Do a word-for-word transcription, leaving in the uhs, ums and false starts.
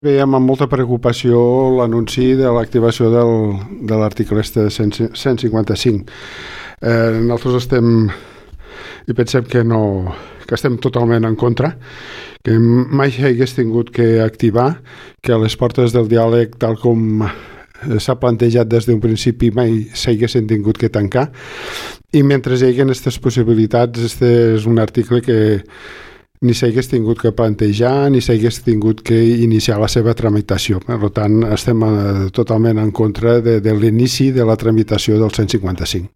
Veiem amb molta preocupació l'anunci de l'activació del, de l'article este de cent cinquanta-cinc. Eh, nosaltres estem i pensem que, no, que estem totalment en contra, que mai s'hagués tingut que activar, que a les portes del diàleg, tal com s'ha plantejat des d'un principi, mai s'haguessin tingut que tancar, i mentre hi hagi aquestes possibilitats, este és un article que ni s'hagués tingut que plantejar, ni s'hagués tingut que iniciar la seva tramitació. Per tant, estem totalment en contra de, de l'inici de la tramitació del cent cinquanta-cinc.